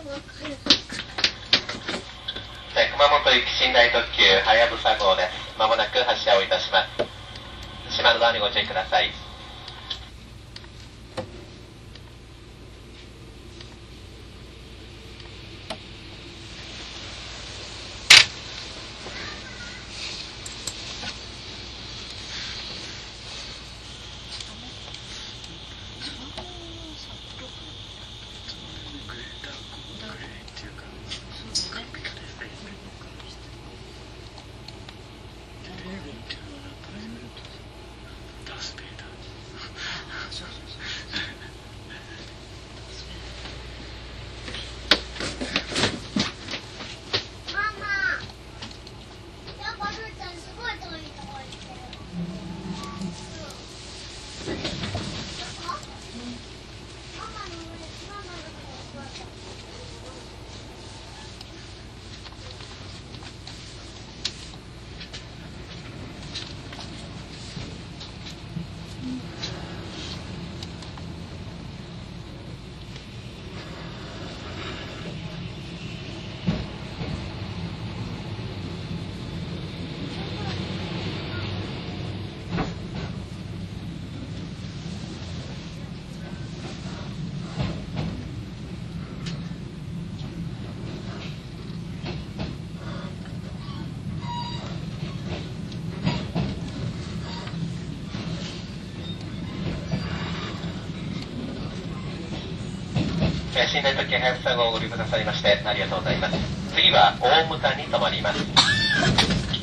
熊本行き寝台特急はやぶさ号です。まもなく発車をいたします。島のドアにご注意ください。寝台特急はやぶさ号をご利用くださいましてありがとうございます。次は大牟田に停まります。